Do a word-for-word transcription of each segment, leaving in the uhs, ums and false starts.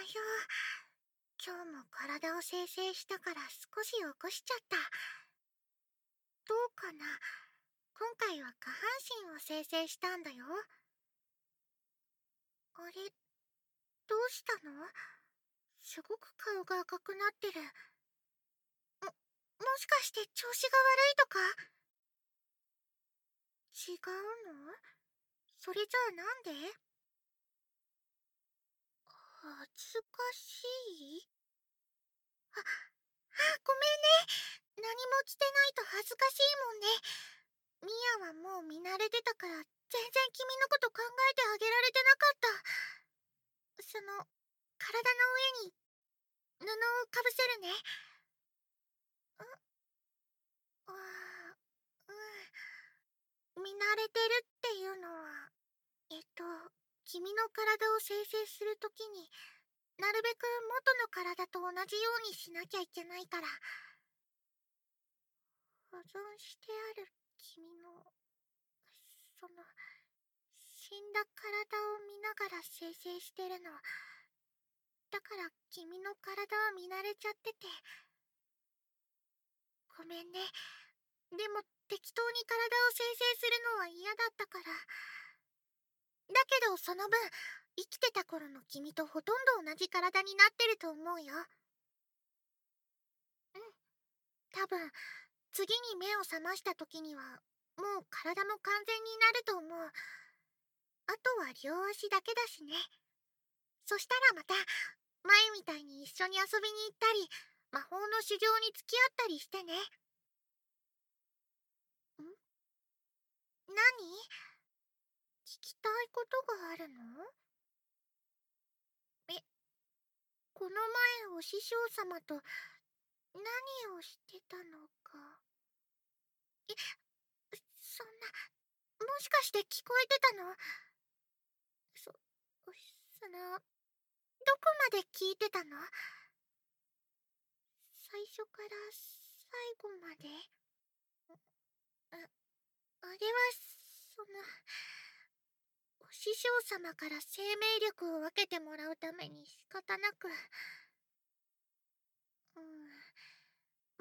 よ。今日も体を生成したから少し起こしちゃった。どうかな。今回は下半身を生成したんだよ。あれ、どうしたの？すごく顔が赤くなってる。も、もしかして調子が悪いとか？違うの？それじゃあなんで？恥ずかしい？あ、あ、ごめんね。何も着てないと恥ずかしいもんね。ミヤはもう見慣れてたから全然君のこと考えてあげられてなかった。その、体の上に布をかぶせるね。んああ、うん。見慣れてるっていうのは、えっと、君の体を生成するときになるべく元の体と同じようにしなきゃいけないから。保存してある君の、その、死んだ体を見ながら生成してるの。だから君の体は見慣れちゃってて。ごめんね。でも適当に体を生成するのは嫌だったから。だけどその分、生きてた頃の君とほとんど同じ体になってると思うよ。うん。多分、次に目を覚ました時には、もう体も完全になると思う。あとは両足だけだしね。そしたらまた、前みたいに一緒に遊びに行ったり、魔法の修行に付き合ったりしてね。ん？何？聞きたいことがあるの？え、この前お師匠様と何をしてたのか。え、そんな、もしかして聞こえてたの？そ、その、どこまで聞いてたの？最初から最後まで？あ、あれは、その、お師匠様から生命力を分けてもらうために仕方なく、うん、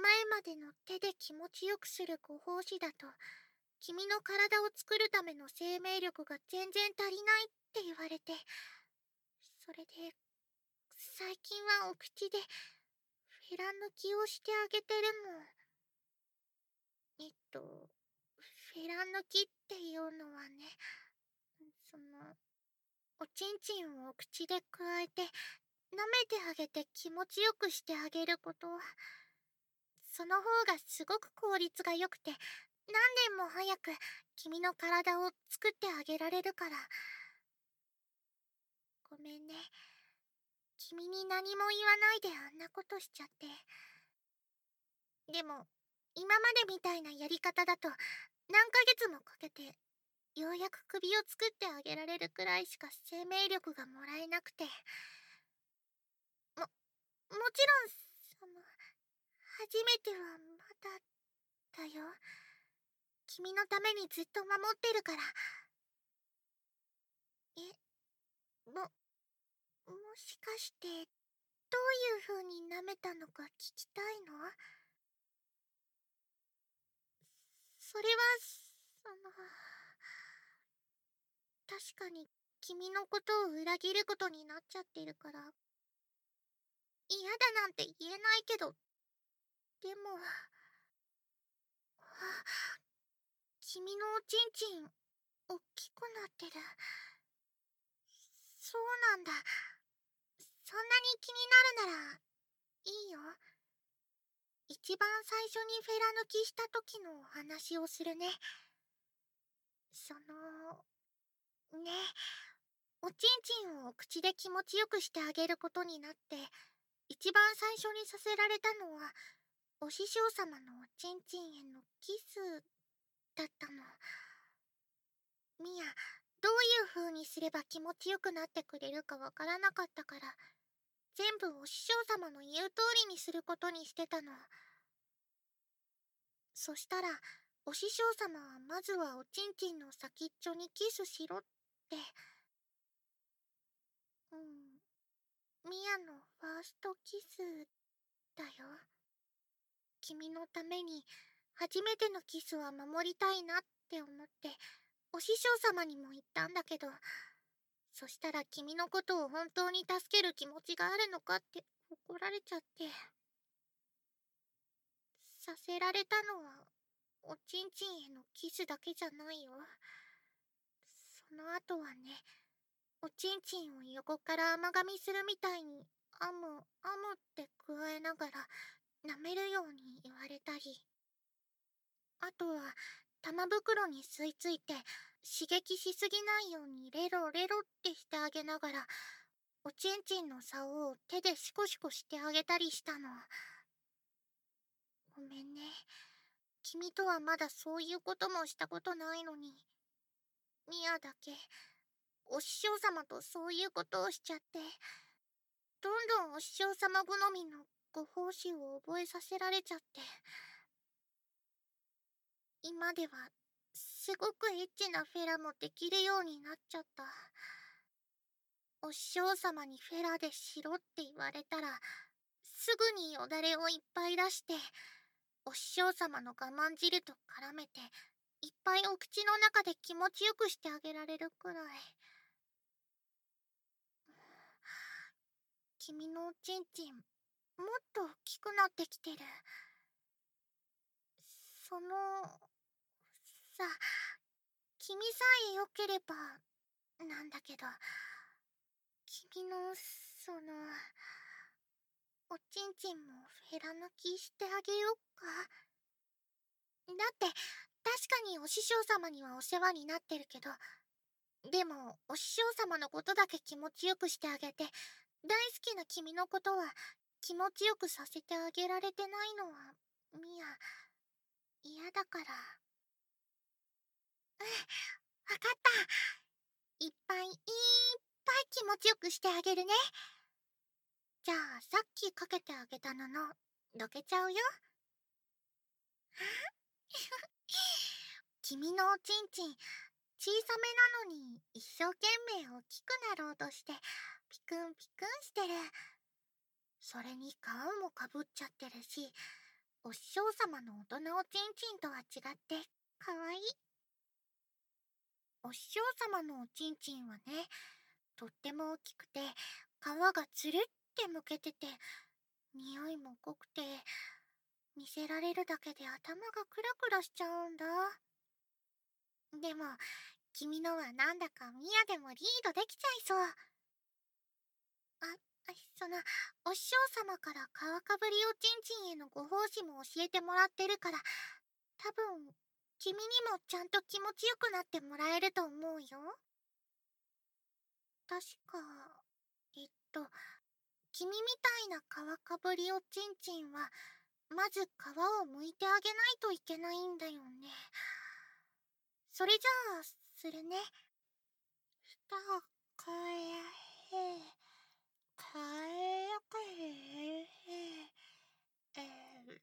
前までの手で気持ちよくするご奉仕だと、君の体を作るための生命力が全然足りないって言われて、それで、最近はお口でフェラ抜きをしてあげてるの。えっと、フェラ抜きっていうのはね、その、おちんちんをお口でくわえて、舐めてあげて気持ちよくしてあげること。その方がすごく効率が良くて、何年も早く君の体を作ってあげられるから。ごめんね。君に何も言わないであんなことしちゃって。でも、今までみたいなやり方だと何ヶ月もかけてようやく首を作ってあげられるくらいしか生命力がもらえなくて。も、もちろん、その、初めてはまだだよ。君のためにずっと守ってるから。え、も、もしかして、どういう風に舐めたのか聞きたいの？それは、その、確かに君のことを裏切ることになっちゃってるから、嫌だなんて言えないけど、でも、あ、君のおちんちん、おっきくなってる。そうなんだ。そんなに気になるなら、いいよ。一番最初にフェラ抜きした時のお話をするね。その、ね、おちんちんをお口で気持ちよくしてあげることになって、一番最初にさせられたのは、お師匠様のおちんちんへのキスだったの。ミヤ、どういう風にすれば気持ちよくなってくれるかわからなかったから、全部お師匠様の言う通りにすることにしてたの。そしたら、お師匠様はまずはおちんちんの先っちょにキスしろって。うん。 ミアのファーストキスだよ。君のために初めてのキスは守りたいなって思ってお師匠様にも言ったんだけど、そしたら君のことを本当に助ける気持ちがあるのかって怒られちゃって。させられたのはおちんちんへのキスだけじゃないよ。その後はね、おちんちんを横から甘噛みするみたいにアムアムって加えながら舐めるように言われたり、あとは玉袋に吸い付いて刺激しすぎないようにレロレロってしてあげながらおちんちんの竿を手でシコシコしてあげたりしたの。ごめんね。君とはまだそういうこともしたことないのに、ミアだけお師匠様とそういうことをしちゃって、どんどんお師匠様好みのご奉仕を覚えさせられちゃって、今ではすごくエッチなフェラもできるようになっちゃった。お師匠様にフェラでしろって言われたらすぐによだれをいっぱい出して、お師匠様の我慢汁と絡めていっぱいお口の中で気持ちよくしてあげられるくらい。君のおちんちんもっと大きくなってきてる。そのさ、君さえ良ければなんだけど、君のそのおちんちんもフェラ抜きしてあげよっか。だって確かにお師匠様にはお世話になってるけど、でもお師匠様のことだけ気持ちよくしてあげて、大好きな君のことは気持ちよくさせてあげられてないのはミア嫌だから。うん、わかった。いっぱいいっぱい気持ちよくしてあげるね。じゃあさっきかけてあげた布どけちゃうよ。君のおちんちん小さめなのに一生懸命大きくなろうとしてピクンピクンしてる。それに皮もかぶっちゃってるし、お師匠様の大人おちんちんとは違ってかわいい。お師匠様のおちんちんはね、とっても大きくて皮がつるってむけてて匂いも濃くて、見せられるだけで頭がクラクラしちゃうんだ。でも君のはなんだかミアでもリードできちゃいそう。あ、そのお師匠様から皮かぶりおちんちんへのご奉仕も教えてもらってるから、多分君にもちゃんと気持ちよくなってもらえると思うよ。確かえっと君みたいな皮かぶりおちんちんはまず皮を剥いてあげないといけないんだよね。それじゃあするね。したかえへかえやかへへえー、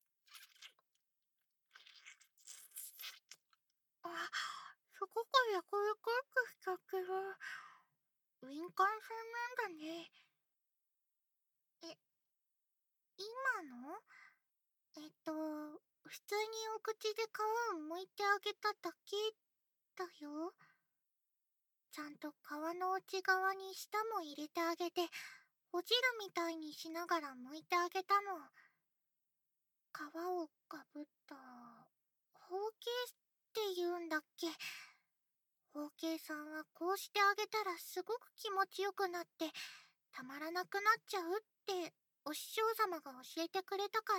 あ、すごくやこやこくしたけど、敏感さんなんだね。え、今のえっと、普通にお口で皮を剥いてあげただけだよ。ちゃんと皮の内側に舌も入れてあげて、ほじるみたいにしながら剥いてあげたの。皮をかぶった、包茎って言うんだっけ。包茎さんはこうしてあげたらすごく気持ちよくなってたまらなくなっちゃうってお師匠様が教えてくれたから。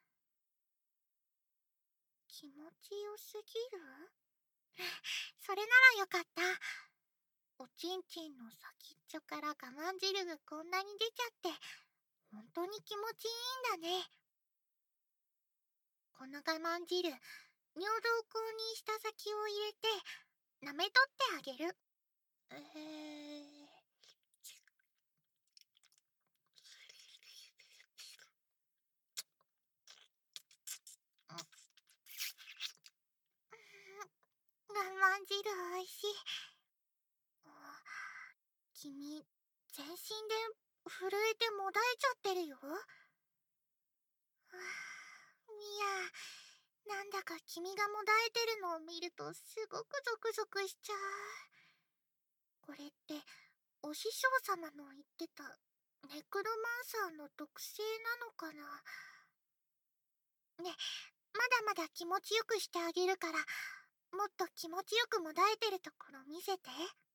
気持ちよすぎるそれならよかった。おちんちんの先っちょから我慢汁がこんなに出ちゃって本当に気持ちいいんだね。この我慢汁、尿道口に舌先を入れて舐めとってあげる。えー我慢汁おいしい。君、全身で震えてもだえちゃってるよ。はあ、ミヤ、なんだか君がもだえてるのを見るとすごくゾクゾクしちゃう。これってお師匠様の言ってたネクロマンサーの特性なのかな。ね、まだまだ気持ちよくしてあげるから、もっと気持ちよくもだえてるところ見せて。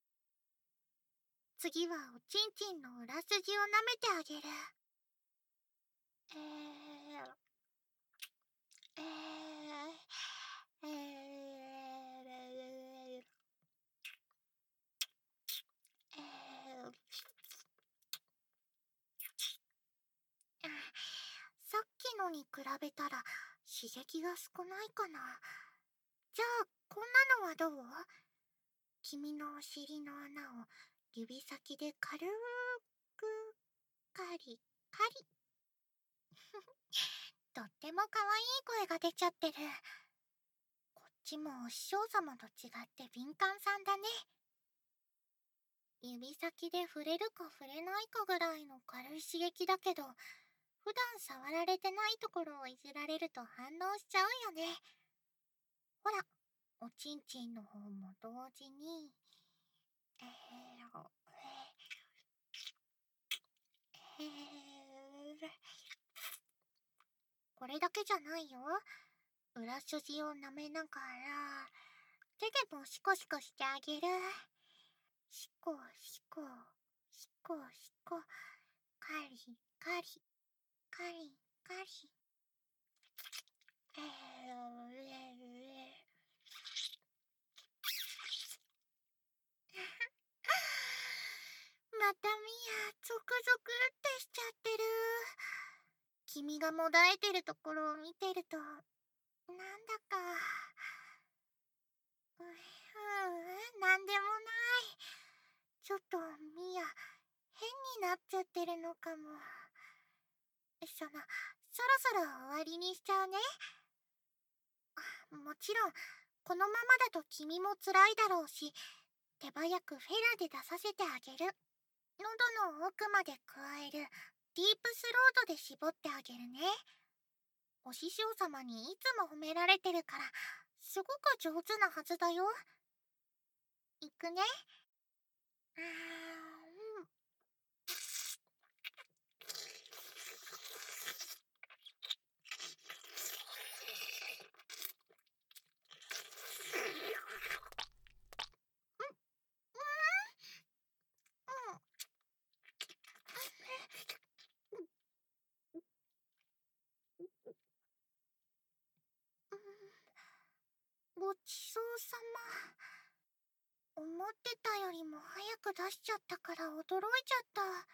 次はおちんちんの裏筋を舐めてあげる。えー、えー、えー、えー、さっきのに比べたら刺激が少ないかな。じゃあこんなのはどう？君のお尻の穴を指先で軽くカリカリ。とっても可愛い声が出ちゃってる。こっちもお師匠様と違って敏感さんだね。指先で触れるか触れないかぐらいの軽い刺激だけど、普段触られてないところをいじられると反応しちゃうよね。ほら、おちんちんの方も同時に、えー、えー、えー、これだけじゃないよ。裏筋を舐めながら、手でもシコシコしてあげる。シコシコ、シコシコ、カリカリ、カリカリ。えー、えー、またミヤ、ゾクゾクってしちゃってる。君がもだえてるところを見てると、なんだか、う、うん、なんでもない。ちょっとミヤ、変になっちゃってるのかも。その、そろそろ終わりにしちゃうね。もちろん、このままだと君も辛いだろうし、手早くフェラで出させてあげる。喉の奥まで加えるディープスロートで絞ってあげるね。お師匠様にいつも褒められてるから、すごく上手なはずだよ。いくね。あー、うん。ごちそうさま。思ってたよりも早く出しちゃったから驚いちゃった。はあ、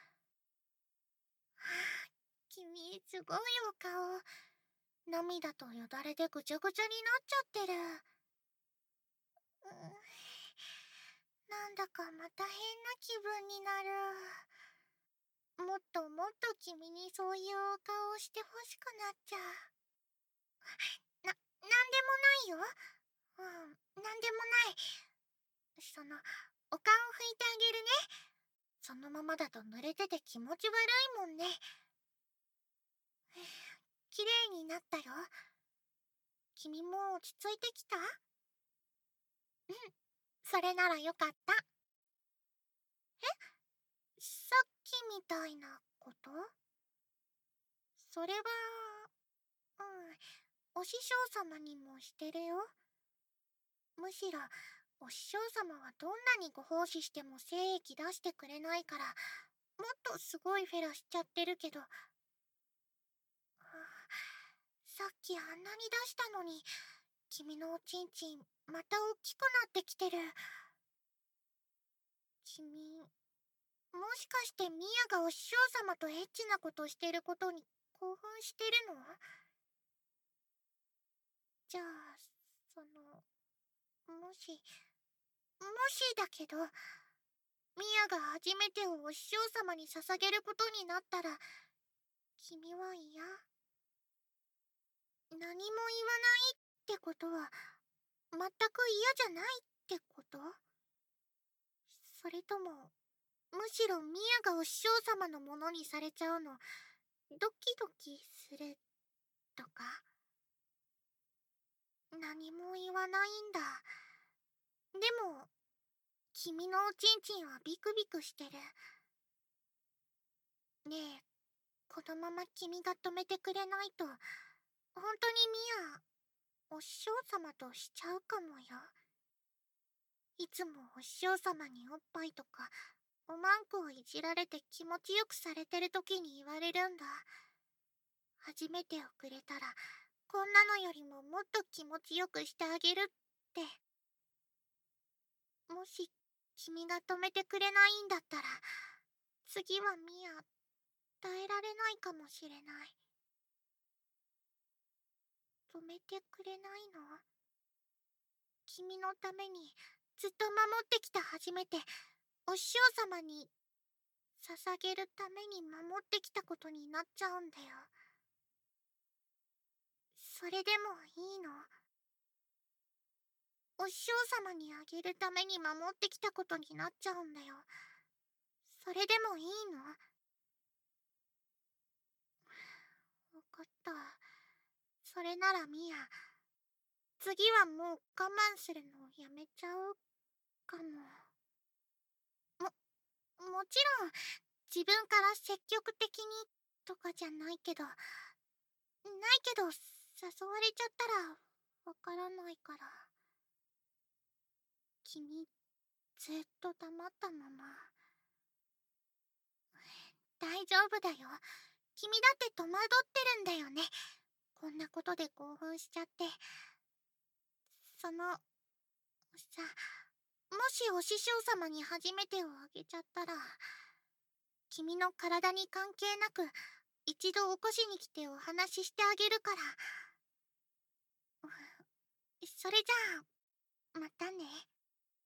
君、すごいお顔。涙とよだれでぐちゃぐちゃになっちゃってる。うん、なんだかまた変な気分になる。もっともっと君にそういうお顔をしてほしくなっちゃう。な、なんでもないよ。うん、なんでもない。その、お顔を拭いてあげるね。そのままだと濡れてて気持ち悪いもんね。綺麗になったよ。君も落ち着いてきた？うん、それならよかった。え？さっきみたいなこと？それは、うん、お師匠様にもしてるよ。むしろ、お師匠様はどんなにご奉仕しても精液出してくれないから、もっとすごいフェラしちゃってるけど、はあ、さっきあんなに出したのに、君のおちんちん、また大きくなってきてる。君、もしかしてミヤがお師匠様とエッチなことしてることに興奮してるの？じゃあ、その、もし、もしだけど、ミヤが初めてをお師匠様に捧げることになったら、君は嫌？何も言わないってことは、全く嫌じゃないってこと？それとも、 むしろミアがお師匠様のものにされちゃうのドキドキするとか。何も言わないんだ。でも君のおちんちんはビクビクしてる。ねえ、このまま君が止めてくれないと本当にミアお師匠様としちゃうかもよ。いつもお師匠様におっぱいとかおまんこをいじられて気持ちよくされてる時に言われるんだ。初めてをくれたらこんなのよりももっと気持ちよくしてあげるって。もし君が止めてくれないんだったら次はミア耐えられないかもしれない。止めてくれないの？君のためにずっと守ってきた初めてお師匠様に捧げるために守ってきたことになっちゃうんだよ。それでもいいの？お師匠様にあげるために守ってきたことになっちゃうんだよ。それでもいいの？わかった。それならミア、次はもう我慢するのをやめちゃうかも。も、もちろん自分から積極的にとかじゃないけど、ないけど誘われちゃったらわからないから。君、ずっと黙ったまま。大丈夫だよ。君だって戸惑ってるんだよね。こんなことで興奮しちゃって。その、さ、もしお師匠様に初めてをあげちゃったら、君の体に関係なく一度起こしに来てお話ししてあげるから。それじゃあ、またね。